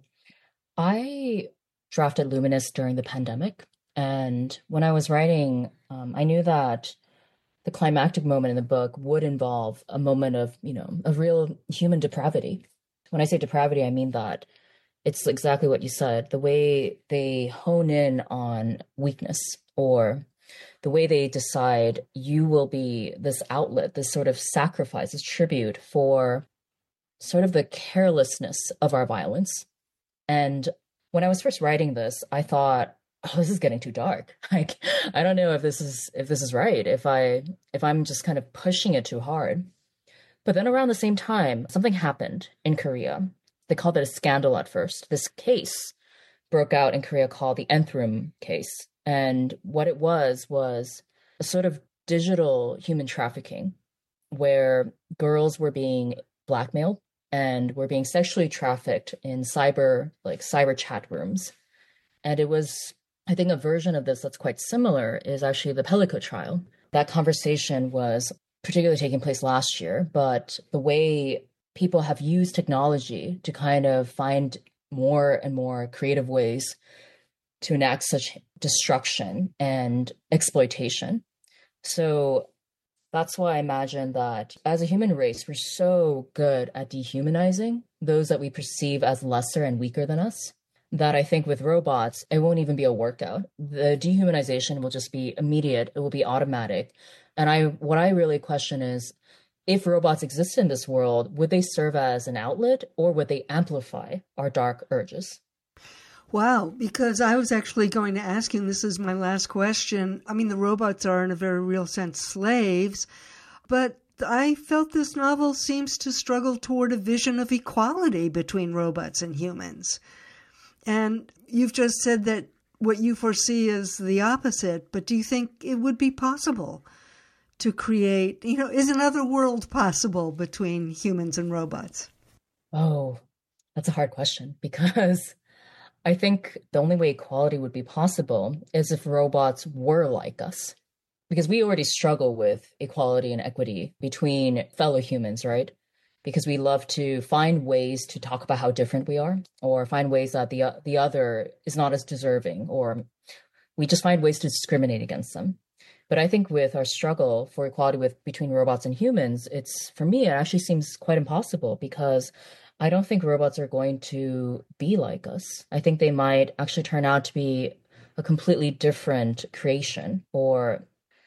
I drafted Luminous during the pandemic. And when I was writing, um, I knew that the climactic moment in the book would involve a moment of, you know, of real human depravity. When I say depravity, I mean that it's exactly what you said. The way they hone in on weakness or the way they decide you will be this outlet, this sort of sacrifice, this tribute for sort of the carelessness of our violence. And when I was first writing this, I thought, oh, this is getting too dark. Like, I don't know if this is if this is right, if I if I'm just kind of pushing it too hard. But then around the same time, something happened in Korea. They called it a scandal at first. This case broke out in Korea called the Nth Room case. And what it was was a sort of digital human trafficking where girls were being blackmailed and were being sexually trafficked in cyber, like cyber chat rooms. And it was, I think a version of this that's quite similar is actually the Pellico trial. That conversation was particularly taking place last year, but the way people have used technology to kind of find more and more creative ways to enact such destruction and exploitation. So that's why I imagine that as a human race, we're so good at dehumanizing those that we perceive as lesser and weaker than us, that I think with robots, it won't even be a workout. The dehumanization will just be immediate. It will be automatic. And I, what I really question is, if robots exist in this world, would they serve as an outlet or would they amplify our dark urges? Wow, because I was actually going to ask you, and this is my last question. I mean, the robots are in a very real sense slaves, but I felt this novel seems to struggle toward a vision of equality between robots and humans. And you've just said that what you foresee is the opposite, but do you think it would be possible to create, you know, is another world possible between humans and robots? Oh, that's a hard question, because I think the only way equality would be possible is if robots were like us, because we already struggle with equality and equity between fellow humans, right? Because we love to find ways to talk about how different we are, or find ways that the the other is not as deserving, or we just find ways to discriminate against them. But I think with our struggle for equality with between robots and humans, it's, for me, it actually seems quite impossible, because I don't think robots are going to be like us. I think they might actually turn out to be a completely different creation or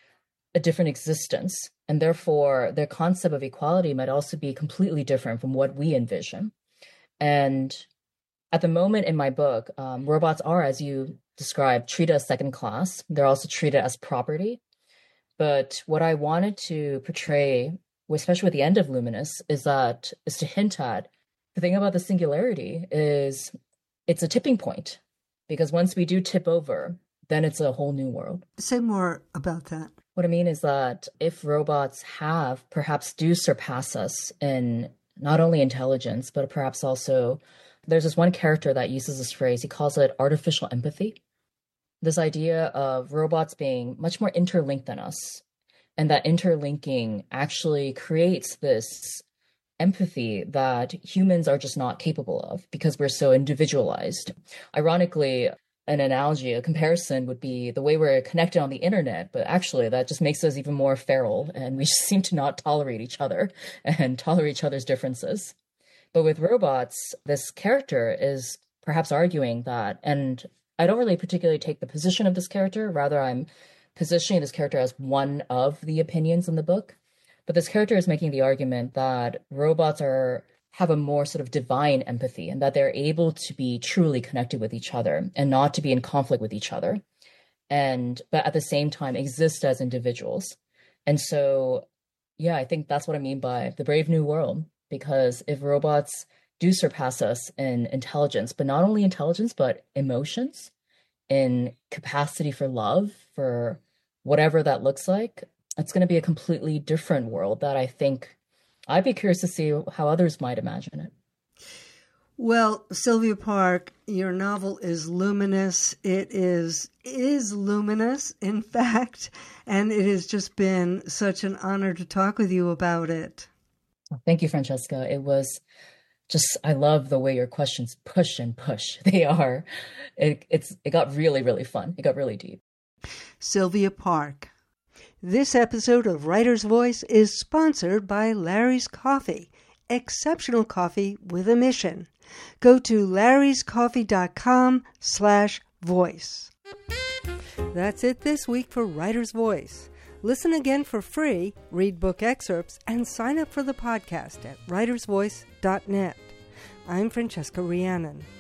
a different existence. And therefore, their concept of equality might also be completely different from what we envision. And at the moment in my book, um, robots are, as you described, treated as second class. They're also treated as property. But what I wanted to portray, especially with the end of Luminous, is that is to hint at the thing about the singularity is it's a tipping point, because once we do tip over, then it's a whole new world. Say more about that. What I mean is that if robots have, perhaps do surpass us in not only intelligence, but perhaps also, there's this one character that uses this phrase, he calls it artificial empathy. This idea of robots being much more interlinked than us, and that interlinking actually creates this empathy that humans are just not capable of because we're so individualized. Ironically, an analogy, a comparison would be the way we're connected on the internet, but actually that just makes us even more feral, and we just seem to not tolerate each other and tolerate each other's differences. But with robots, this character is perhaps arguing that, and I don't really particularly take the position of this character, rather I'm positioning this character as one of the opinions in the book. But this character is making the argument that robots are have a more sort of divine empathy, and that they're able to be truly connected with each other and not to be in conflict with each other, and but at the same time exist as individuals. And so, yeah, I think that's what I mean by the brave new world, because if robots do surpass us in intelligence, but not only intelligence, but emotions, in capacity for love, for whatever that looks like, it's going to be a completely different world that I think I'd be curious to see how others might imagine it. Well, Sylvia Park, your novel is luminous. It is is luminous, in fact, and it has just been such an honor to talk with you about it. Thank you, Francesca. It was just, I love the way your questions push and push. They are, it, it's, it got really, really fun. It got really deep. Sylvia Park. This episode of Writer's Voice is sponsored by Larry's Coffee, exceptional coffee with a mission. Go to larryscoffee.com slash voice. That's it this week for Writer's Voice. Listen again for free, read book excerpts, and sign up for the podcast at writers voice dot net. I'm Francesca Rhiannon.